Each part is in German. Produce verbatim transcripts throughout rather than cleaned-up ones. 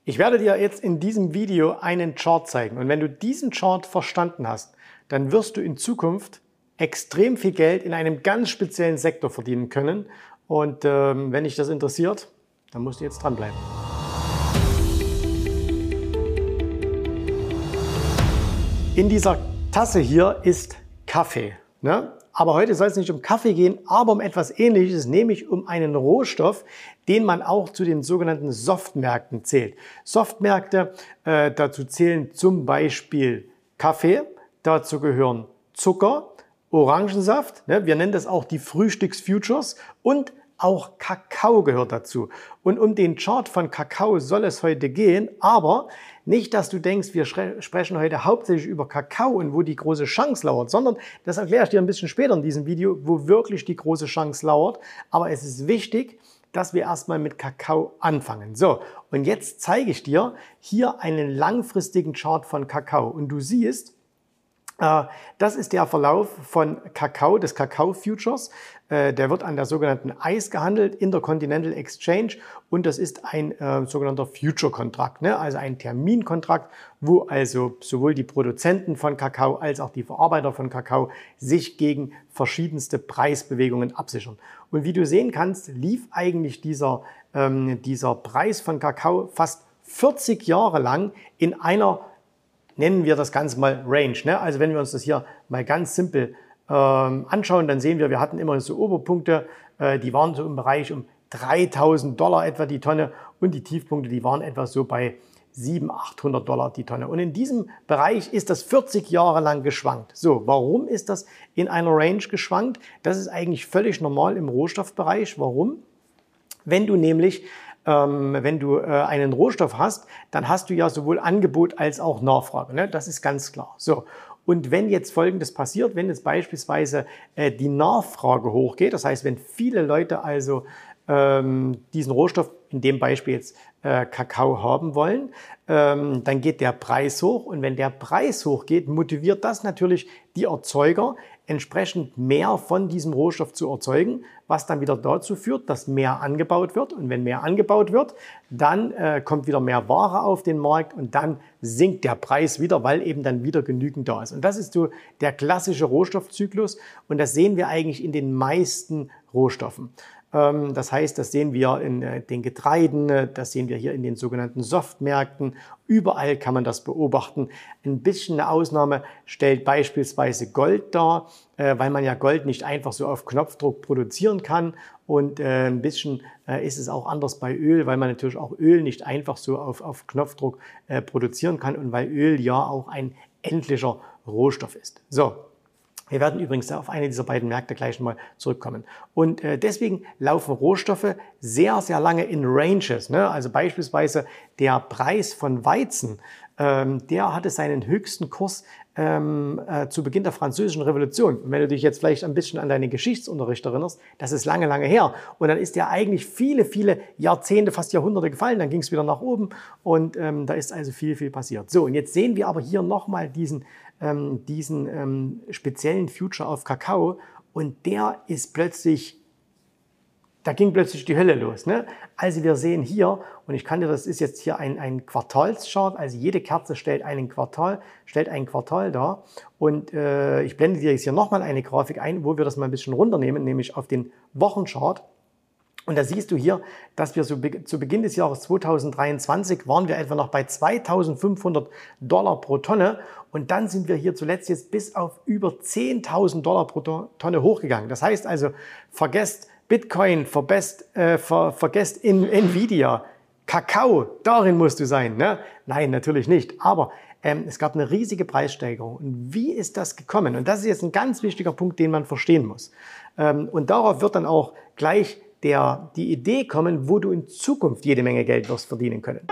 Ich werde dir jetzt in diesem Video einen Chart zeigen und wenn du diesen Chart verstanden hast, dann wirst du in Zukunft extrem viel Geld in einem ganz speziellen Sektor verdienen können und ähm, wenn dich das interessiert, dann musst du jetzt dranbleiben. In dieser Tasse hier ist Kaffee, ne? Aber heute soll es nicht um Kaffee gehen, aber um etwas Ähnliches, nämlich um einen Rohstoff, den man auch zu den sogenannten Softmärkten zählt. Softmärkte, äh, dazu zählen zum Beispiel Kaffee, dazu gehören Zucker, Orangensaft, ne? Wir nennen das auch die Frühstücksfutures und auch Kakao gehört dazu. Und um den Chart von Kakao soll es heute gehen, aber nicht, dass du denkst, wir sprechen heute hauptsächlich über Kakao und wo die große Chance lauert, sondern das erkläre ich dir ein bisschen später in diesem Video, wo wirklich die große Chance lauert. Aber es ist wichtig, dass wir erstmal mit Kakao anfangen. So, und jetzt zeige ich dir hier einen langfristigen Chart von Kakao. Und du siehst, das ist der Verlauf von Kakao, des Kakao-Futures. Der wird an der sogenannten I C E gehandelt, Intercontinental Exchange, und das ist ein äh, sogenannter Future-Kontrakt, ne? Also ein Terminkontrakt, wo also sowohl die Produzenten von Kakao als auch die Verarbeiter von Kakao sich gegen verschiedenste Preisbewegungen absichern. Und wie du sehen kannst, lief eigentlich dieser, ähm, dieser Preis von Kakao fast vierzig Jahre lang in einer, nennen wir das Ganze mal Range, ne? Also wenn wir uns das hier mal ganz simpel ähm, anschauen, dann sehen wir, wir hatten immer so Oberpunkte, äh, die waren so im Bereich um dreitausend Dollar etwa die Tonne und die Tiefpunkte, die waren etwa so bei siebenhundert, achthundert Dollar die Tonne. Und in diesem Bereich ist das vierzig Jahre lang geschwankt. So, warum ist das in einer Range geschwankt? Das ist eigentlich völlig normal im Rohstoffbereich. Warum? Wenn du nämlich Ähm, wenn du äh, einen Rohstoff hast, dann hast du ja sowohl Angebot als auch Nachfrage, ne? Das ist ganz klar. So. Und wenn jetzt Folgendes passiert, wenn jetzt beispielsweise äh, die Nachfrage hochgeht, das heißt, wenn viele Leute also ähm, diesen Rohstoff, in dem Beispiel jetzt äh, Kakao haben wollen, ähm, dann geht der Preis hoch. Und wenn der Preis hochgeht, motiviert das natürlich die Erzeuger, entsprechend mehr von diesem Rohstoff zu erzeugen, was dann wieder dazu führt, dass mehr angebaut wird. Und wenn mehr angebaut wird, dann äh, kommt wieder mehr Ware auf den Markt und dann sinkt der Preis wieder, weil eben dann wieder genügend da ist. Und das ist so der klassische Rohstoffzyklus und das sehen wir eigentlich in den meisten Rohstoffen. Das heißt, das sehen wir in den Getreiden, das sehen wir hier in den sogenannten Softmärkten. Überall kann man das beobachten. Ein bisschen eine Ausnahme stellt beispielsweise Gold dar, weil man ja Gold nicht einfach so auf Knopfdruck produzieren kann. Und ein bisschen ist es auch anders bei Öl, weil man natürlich auch Öl nicht einfach so auf, auf Knopfdruck produzieren kann und weil Öl ja auch ein endlicher Rohstoff ist. So. Wir werden übrigens auf eine dieser beiden Märkte gleich mal zurückkommen. Und äh, deswegen laufen Rohstoffe sehr, sehr lange in Ranges, ne? Also beispielsweise der Preis von Weizen, ähm, der hatte seinen höchsten Kurs ähm, äh, zu Beginn der Französischen Revolution. Und wenn du dich jetzt vielleicht ein bisschen an deinen Geschichtsunterricht erinnerst, das ist lange, lange her. Und dann ist der eigentlich viele, viele Jahrzehnte, fast Jahrhunderte gefallen. Dann ging es wieder nach oben und ähm, da ist also viel, viel passiert. So, und jetzt sehen wir aber hier nochmal diesen ähm, diesen ähm, speziellen Future auf Kakao und der ist plötzlich, da ging plötzlich die Hölle los, ne? Also wir sehen hier, und ich kann dir, das ist jetzt hier ein, ein Quartalschart, also jede Kerze stellt einen Quartal, stellt ein Quartal dar und äh, ich blende dir jetzt hier nochmal eine Grafik ein, wo wir das mal ein bisschen runternehmen, nämlich auf den Wochenchart. Und da siehst du hier, dass wir so be- zu Beginn des Jahres zweitausenddreiundzwanzig waren wir etwa noch bei zweitausendfünfhundert Dollar pro Tonne und dann sind wir hier zuletzt jetzt bis auf über zehntausend Dollar pro Tonne hochgegangen. Das heißt also, vergesst Bitcoin, vergesst, äh, ver, vergesst in, Nvidia, Kakao, darin musst du sein, ne? Nein, natürlich nicht, aber ähm, es gab eine riesige Preissteigerung. Und wie ist das gekommen? Und das ist jetzt ein ganz wichtiger Punkt, den man verstehen muss. Ähm, und darauf wird dann auch gleich Der, die Idee kommen, wo du in Zukunft jede Menge Geld wirst verdienen können.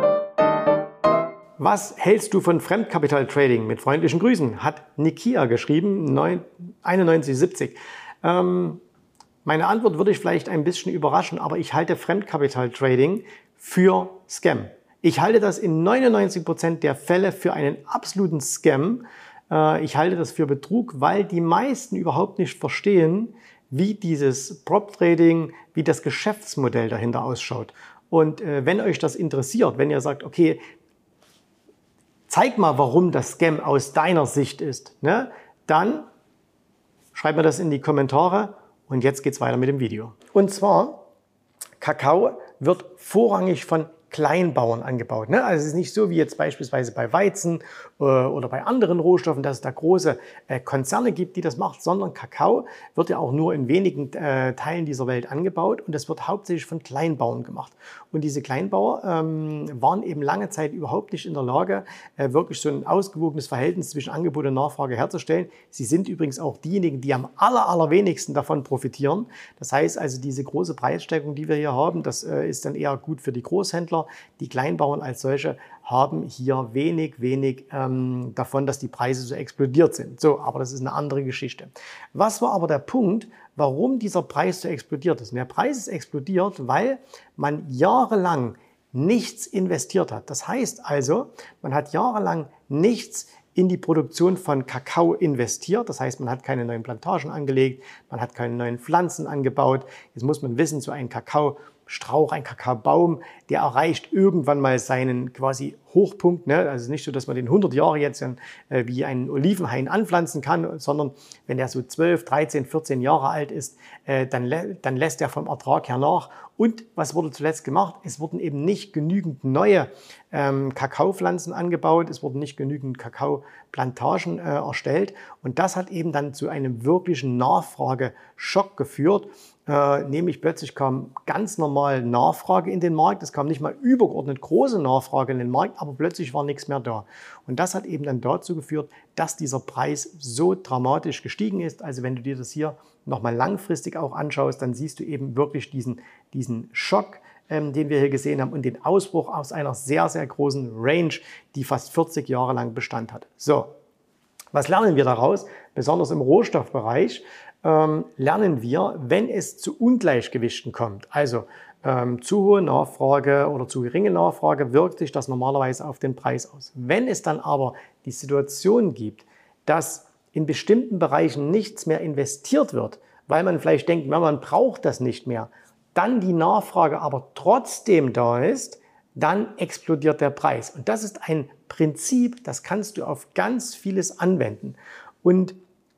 Was hältst du von Fremdkapital-Trading? Mit freundlichen Grüßen, hat Nikia geschrieben, einundneunzig siebzig. Ähm, meine Antwort würde ich vielleicht ein bisschen überraschen, aber ich halte Fremdkapital-Trading für Scam. Ich halte das in neunundneunzig Prozent der Fälle für einen absoluten Scam. Äh, ich halte das für Betrug, weil die meisten überhaupt nicht verstehen, wie dieses Prop-Trading, wie das Geschäftsmodell dahinter ausschaut. Und äh, wenn euch das interessiert, wenn ihr sagt, okay, zeig mal, warum das Scam aus deiner Sicht ist, ne? Dann schreibt mir das in die Kommentare und jetzt geht's weiter mit dem Video. Und zwar, Kakao wird vorrangig von Kleinbauern angebaut. Ne? Also es ist nicht so wie jetzt beispielsweise bei Weizen äh, oder bei anderen Rohstoffen, dass es da große äh, Konzerne gibt, die das machen, sondern Kakao wird ja auch nur in wenigen äh, Teilen dieser Welt angebaut und das wird hauptsächlich von Kleinbauern gemacht. Und diese Kleinbauer ähm, waren eben lange Zeit überhaupt nicht in der Lage, äh, wirklich so ein ausgewogenes Verhältnis zwischen Angebot und Nachfrage herzustellen. Sie sind übrigens auch diejenigen, die am aller, allerwenigsten davon profitieren. Das heißt also, diese große Preissteigerung, die wir hier haben, das äh, ist dann eher gut für die Großhändler. Die Kleinbauern als solche haben hier wenig, wenig ähm, davon, dass die Preise so explodiert sind. So, aber das ist eine andere Geschichte. Was war aber der Punkt, warum dieser Preis so explodiert ist? Und der Preis ist explodiert, weil man jahrelang nichts investiert hat. Das heißt also, man hat jahrelang nichts in die Produktion von Kakao investiert. Das heißt, man hat keine neuen Plantagen angelegt, man hat keine neuen Pflanzen angebaut. Jetzt muss man wissen, so ein Kakaostrauch, ein Kakaobaum, der erreicht irgendwann mal seinen quasi Hochpunkt. Ne? Also nicht so, dass man den hundert Jahre jetzt äh, wie einen Olivenhain anpflanzen kann, sondern wenn der so zwölf, dreizehn, vierzehn Jahre alt ist, äh, dann, lä dann lässt er vom Ertrag her nach. Und was wurde zuletzt gemacht? Es wurden eben nicht genügend neue ähm, Kakaopflanzen angebaut, es wurden nicht genügend Kakaoplantagen äh, erstellt und das hat eben dann zu einem wirklichen Nachfrageschock geführt. Äh, nämlich plötzlich kam ganz normal Nachfrage in den Markt, es kam nicht mal übergeordnet große Nachfrage in den Markt, aber plötzlich war nichts mehr da. Und das hat eben dann dazu geführt, dass dieser Preis so dramatisch gestiegen ist. Also wenn du dir das hier nochmal langfristig auch anschaust, dann siehst du eben wirklich diesen, diesen Schock, ähm, den wir hier gesehen haben und den Ausbruch aus einer sehr, sehr großen Range, die fast vierzig Jahre lang Bestand hat. So, was lernen wir daraus? Besonders im Rohstoffbereich ähm, lernen wir, wenn es zu Ungleichgewichten kommt, also ähm, zu hohe Nachfrage oder zu geringe Nachfrage, wirkt sich das normalerweise auf den Preis aus. Wenn es dann aber die Situation gibt, dass in bestimmten Bereichen nichts mehr investiert wird, weil man vielleicht denkt, man braucht das nicht mehr, dann die Nachfrage aber trotzdem da ist, dann explodiert der Preis. Und das ist ein Prinzip, das kannst du auf ganz vieles anwenden. Und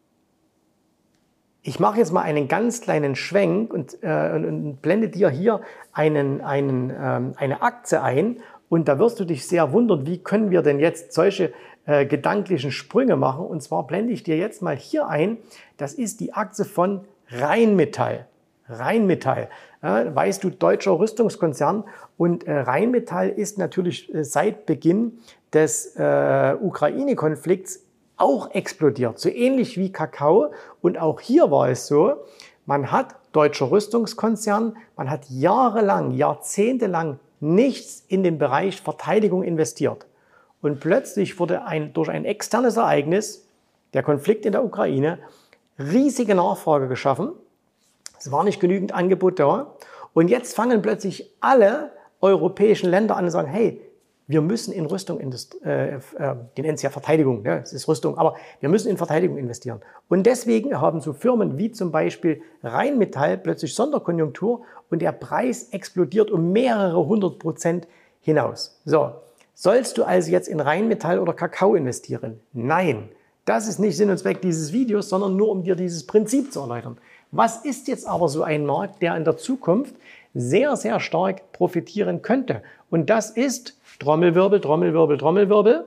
ich mache jetzt mal einen ganz kleinen Schwenk und, äh, und, und blende dir hier einen, einen, ähm, eine Aktie ein. Und da wirst du dich sehr wundern, wie können wir denn jetzt solche äh, gedanklichen Sprünge machen. Und zwar blende ich dir jetzt mal hier ein, das ist die Aktie von Rheinmetall. Rheinmetall, äh, weißt du, deutscher Rüstungskonzern. Und äh, Rheinmetall ist natürlich äh, seit Beginn des äh, Ukraine-Konflikts auch explodiert, so ähnlich wie Kakao. Und auch hier war es so, man hat deutscher Rüstungskonzern, man hat jahrelang, jahrzehntelang nichts in den Bereich Verteidigung investiert. Und plötzlich wurde ein, durch ein externes Ereignis, der Konflikt in der Ukraine, riesige Nachfrage geschaffen. Es war nicht genügend Angebot da. Und jetzt fangen plötzlich alle europäischen Länder an und sagen, hey, wir müssen in Rüstung, äh, äh, die nennen es ja Verteidigung, ne? Es ist Rüstung, aber wir müssen in Verteidigung investieren. Und deswegen haben so Firmen wie zum Beispiel Rheinmetall plötzlich Sonderkonjunktur und der Preis explodiert um mehrere hundert Prozent hinaus. So, sollst du also jetzt in Rheinmetall oder Kakao investieren? Nein, das ist nicht Sinn und Zweck dieses Videos, sondern nur um dir dieses Prinzip zu erläutern. Was ist jetzt aber so ein Markt, der in der Zukunft sehr, sehr stark profitieren könnte? Und das ist Trommelwirbel, Trommelwirbel, Trommelwirbel.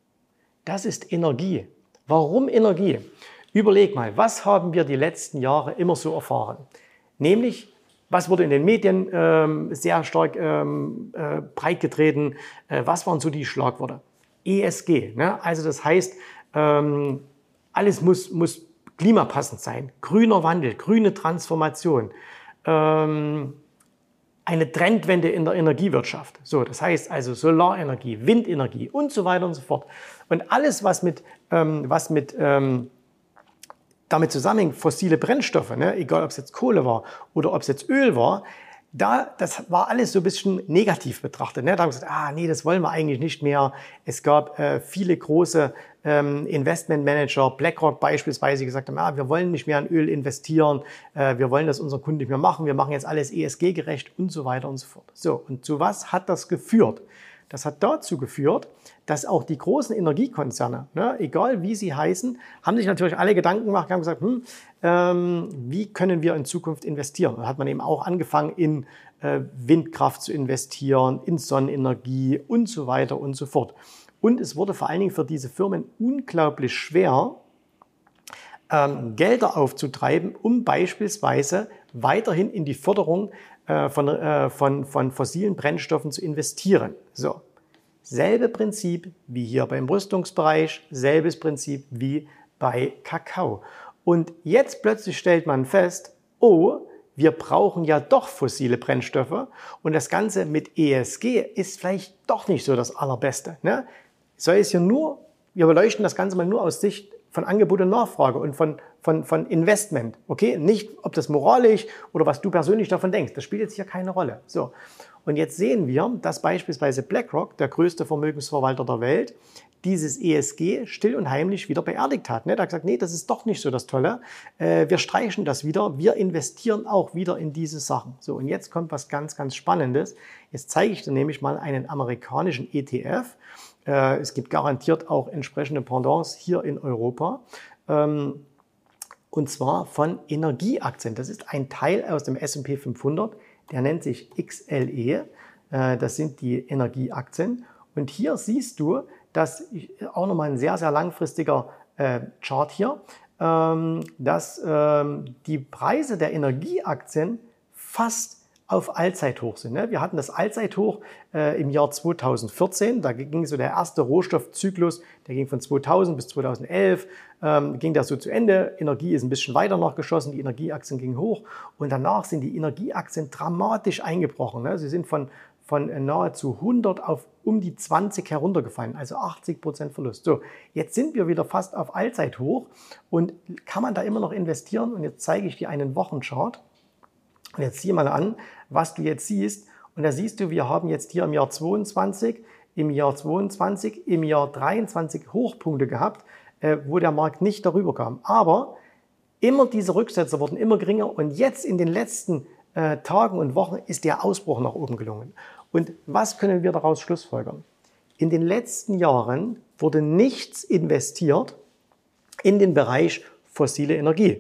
Das ist Energie. Warum Energie? Überleg mal, was haben wir die letzten Jahre immer so erfahren? Nämlich, was wurde in den Medien ähm, sehr stark ähm, äh, breitgetreten? Äh, was waren so die Schlagworte? E S G. Ne? Also das heißt, ähm, alles muss, muss klimapassend sein. Grüner Wandel, grüne Transformation. Ähm, Eine Trendwende in der Energiewirtschaft. So, das heißt also Solarenergie, Windenergie und so weiter und so fort. Und alles, was mit, ähm, was mit ähm, damit zusammenhängt, fossile Brennstoffe, ne, egal ob es jetzt Kohle war oder ob es jetzt Öl war, da, das war alles so ein bisschen negativ betrachtet. Ne? Da haben wir gesagt, ah nee, das wollen wir eigentlich nicht mehr. Es gab äh, viele große ähm, Investmentmanager, BlackRock beispielsweise, die gesagt haben, ah, wir wollen nicht mehr in Öl investieren, äh, wir wollen das unseren Kunden nicht mehr machen, wir machen jetzt alles E S G-gerecht und so weiter und so fort. So, und zu was hat das geführt? Das hat dazu geführt, dass auch die großen Energiekonzerne, ne, egal wie sie heißen, haben sich natürlich alle Gedanken gemacht, haben gesagt, hm, ähm, wie können wir in Zukunft investieren? Da hat man eben auch angefangen, in äh, Windkraft zu investieren, in Sonnenenergie und so weiter und so fort. Und es wurde vor allen Dingen für diese Firmen unglaublich schwer, ähm, Gelder aufzutreiben, um beispielsweise weiterhin in die Förderung äh, von, äh, von, von fossilen Brennstoffen zu investieren. So. Selbe Prinzip wie hier beim Rüstungsbereich, selbes Prinzip wie bei Kakao. Und jetzt plötzlich stellt man fest, oh, wir brauchen ja doch fossile Brennstoffe und das Ganze mit E S G ist vielleicht doch nicht so das Allerbeste. Ne? Soll es hier nur, wir beleuchten das Ganze mal nur aus Sicht von Angebot und Nachfrage und von, von, von Investment. Okay? Nicht, ob das moralisch oder was du persönlich davon denkst. Das spielt jetzt hier keine Rolle. So. Und jetzt sehen wir, dass beispielsweise BlackRock, der größte Vermögensverwalter der Welt, dieses E S G still und heimlich wieder beerdigt hat. Der hat gesagt, nee, das ist doch nicht so das Tolle. Wir streichen das wieder. Wir investieren auch wieder in diese Sachen. So, und jetzt kommt was ganz, ganz Spannendes. Jetzt zeige ich dir nämlich mal einen amerikanischen E T F. Es gibt garantiert auch entsprechende Pendants hier in Europa. Und zwar von Energieaktien. Das ist ein Teil aus dem S und P fünfhundert. Der nennt sich X L E, das sind die Energieaktien. Und hier siehst du, dass auch nochmal ein sehr, sehr langfristiger Chart hier, dass die Preise der Energieaktien fast auf Allzeithoch sind. Wir hatten das Allzeithoch im Jahr zweitausendvierzehn, da ging so der erste Rohstoffzyklus, der ging von zweitausend bis zweitausendelf, ging das so zu Ende. Energie ist ein bisschen weiter noch geschossen, die Energieaktien gingen hoch und danach sind die Energieaktien dramatisch eingebrochen. Sie sind von, von nahezu hundert auf um die zwanzig heruntergefallen, also achtzig Prozent Verlust. So, jetzt sind wir wieder fast auf Allzeithoch und kann man da immer noch investieren? Und jetzt zeige ich dir einen Wochenchart. Und jetzt sieh mal an, was du jetzt siehst. Und da siehst du, wir haben jetzt hier im Jahr zweiundzwanzig, im Jahr zweiundzwanzig, im Jahr dreiundzwanzig Hochpunkte gehabt, äh, wo der Markt nicht darüber kam. Aber immer diese Rücksetzer wurden immer geringer und jetzt in den letzten äh, Tagen und Wochen ist der Ausbruch nach oben gelungen. Und was können wir daraus schlussfolgern? In den letzten Jahren wurde nichts investiert in den Bereich fossile Energie.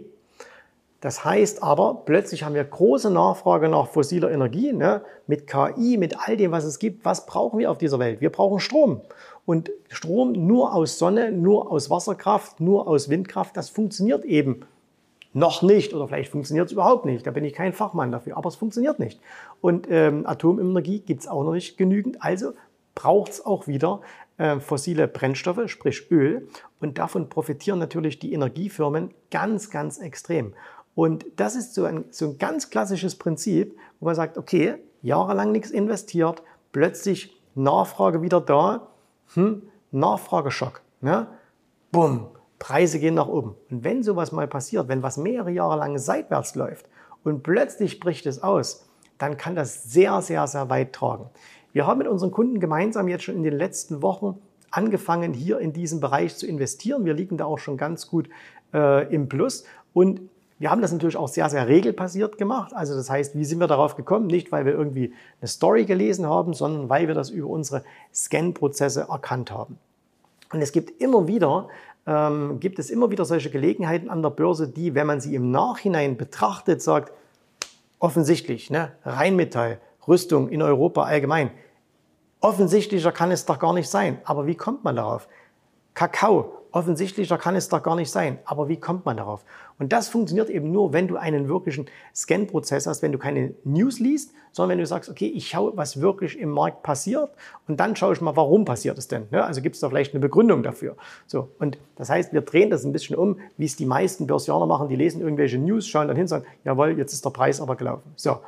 Das heißt aber, plötzlich haben wir große Nachfrage nach fossiler Energie, ne, mit K I, mit all dem, was es gibt. Was brauchen wir auf dieser Welt? Wir brauchen Strom. Und Strom nur aus Sonne, nur aus Wasserkraft, nur aus Windkraft, das funktioniert eben noch nicht. Oder vielleicht funktioniert es überhaupt nicht. Da bin ich kein Fachmann dafür. Aber es funktioniert nicht. Und ähm, Atomenergie gibt es auch noch nicht genügend. Also braucht es auch wieder äh, fossile Brennstoffe, sprich Öl. Und davon profitieren natürlich die Energiefirmen ganz, ganz extrem. Und das ist so ein, so ein ganz klassisches Prinzip, wo man sagt, okay, jahrelang nichts investiert, plötzlich Nachfrage wieder da, hm, Nachfrageschock, ne? Bumm, Preise gehen nach oben. Und wenn sowas mal passiert, wenn was mehrere Jahre lang seitwärts läuft und plötzlich bricht es aus, dann kann das sehr, sehr, sehr weit tragen. Wir haben mit unseren Kunden gemeinsam jetzt schon in den letzten Wochen angefangen, hier in diesem Bereich zu investieren. Wir liegen da auch schon ganz gut äh, im Plus und wir haben das natürlich auch sehr, sehr regelbasiert gemacht. Also das heißt, wie sind wir darauf gekommen? Nicht, weil wir irgendwie eine Story gelesen haben, sondern weil wir das über unsere Scan-Prozesse erkannt haben. Und es gibt immer wieder, ähm, gibt es immer wieder solche Gelegenheiten an der Börse, die, wenn man sie im Nachhinein betrachtet, sagt, offensichtlich, ne, Rheinmetall, Rüstung in Europa allgemein, offensichtlicher kann es doch gar nicht sein. Aber wie kommt man darauf? Kakao, offensichtlicher kann es doch gar nicht sein. Aber wie kommt man darauf? Und das funktioniert eben nur, wenn du einen wirklichen Scan-Prozess hast, wenn du keine News liest, sondern wenn du sagst, okay, ich schaue, was wirklich im Markt passiert und dann schaue ich mal, warum passiert es denn? Also gibt es da vielleicht eine Begründung dafür. So, und das heißt, wir drehen das ein bisschen um, wie es die meisten Börsianer machen. Die lesen irgendwelche News, schauen dann hin und sagen, jawohl, jetzt ist der Preis aber gelaufen. So.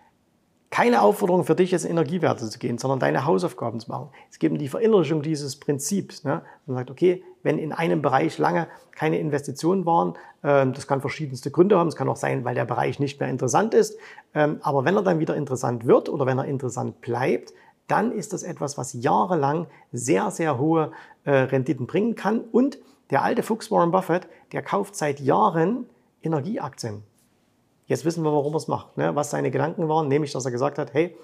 Keine Aufforderung für dich, jetzt in Energiewerte zu gehen, sondern deine Hausaufgaben zu machen. Es geht um die Verinnerlichung dieses Prinzips. Ne? Man sagt, okay, wenn in einem Bereich lange keine Investitionen waren. Das kann verschiedenste Gründe haben. Es kann auch sein, weil der Bereich nicht mehr interessant ist. Aber wenn er dann wieder interessant wird oder wenn er interessant bleibt, dann ist das etwas, was jahrelang sehr, sehr hohe Renditen bringen kann. Und der alte Fuchs Warren Buffett, der kauft seit Jahren Energieaktien. Jetzt wissen wir, warum er es macht, ne? Was seine Gedanken waren, nämlich, dass er gesagt hat, hey,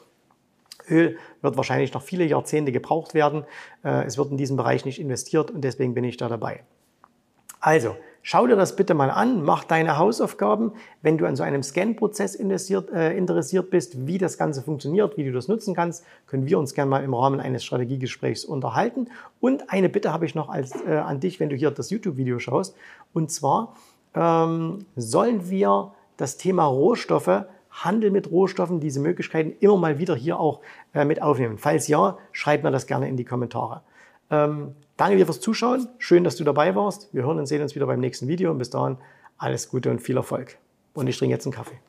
Öl wird wahrscheinlich noch viele Jahrzehnte gebraucht werden. Es wird in diesem Bereich nicht investiert und deswegen bin ich da dabei. Also, schau dir das bitte mal an, mach deine Hausaufgaben. Wenn du an so einem Scan-Prozess äh, interessiert bist, wie das Ganze funktioniert, wie du das nutzen kannst, können wir uns gerne mal im Rahmen eines Strategiegesprächs unterhalten. Und eine Bitte habe ich noch als, äh, an dich, wenn du hier das YouTube-Video schaust. Und zwar ähm, sollen wir das Thema Rohstoffe, Handel mit Rohstoffen, diese Möglichkeiten immer mal wieder hier auch äh, mit aufnehmen. Falls ja, schreib mir das gerne in die Kommentare. Ähm, danke dir fürs Zuschauen. Schön, dass du dabei warst. Wir hören und sehen uns wieder beim nächsten Video. Und bis dahin alles Gute und viel Erfolg. Und ich trinke jetzt einen Kaffee.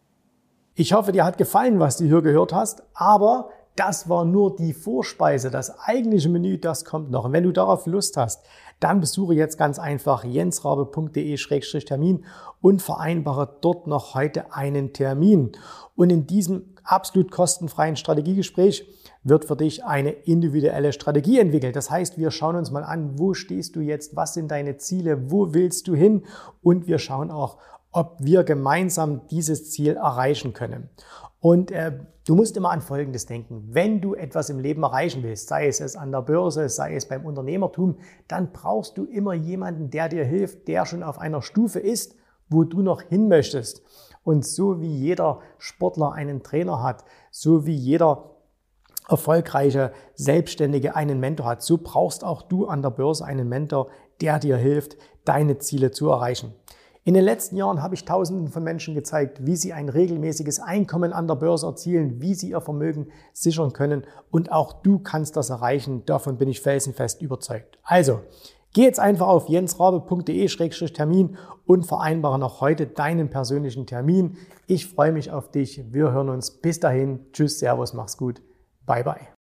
Ich hoffe, dir hat gefallen, was du hier gehört hast. Aber das war nur die Vorspeise. Das eigentliche Menü, das kommt noch. Und wenn du darauf Lust hast, dann besuche jetzt ganz einfach jensrabe punkt de Schrägstrich Termin und vereinbare dort noch heute einen Termin. Und in diesem absolut kostenfreien Strategiegespräch wird für dich eine individuelle Strategie entwickelt. Das heißt, wir schauen uns mal an, wo stehst du jetzt, was sind deine Ziele, wo willst du hin, und wir schauen auch, ob wir gemeinsam dieses Ziel erreichen können. Und äh, du musst immer an Folgendes denken: Wenn du etwas im Leben erreichen willst, sei es an der Börse, sei es beim Unternehmertum, dann brauchst du immer jemanden, der dir hilft, der schon auf einer Stufe ist, wo du noch hin möchtest. Und so wie jeder Sportler einen Trainer hat, so wie jeder erfolgreiche Selbstständige einen Mentor hat, so brauchst auch du an der Börse einen Mentor, der dir hilft, deine Ziele zu erreichen. In den letzten Jahren habe ich Tausenden von Menschen gezeigt, wie sie ein regelmäßiges Einkommen an der Börse erzielen, wie sie ihr Vermögen sichern können, und auch du kannst das erreichen. Davon bin ich felsenfest überzeugt. Also, geh jetzt einfach auf jensrabe punkt de Schrägstrich Termin und vereinbare noch heute deinen persönlichen Termin. Ich freue mich auf dich. Wir hören uns. Bis dahin. Tschüss, Servus, mach's gut. Bye, bye.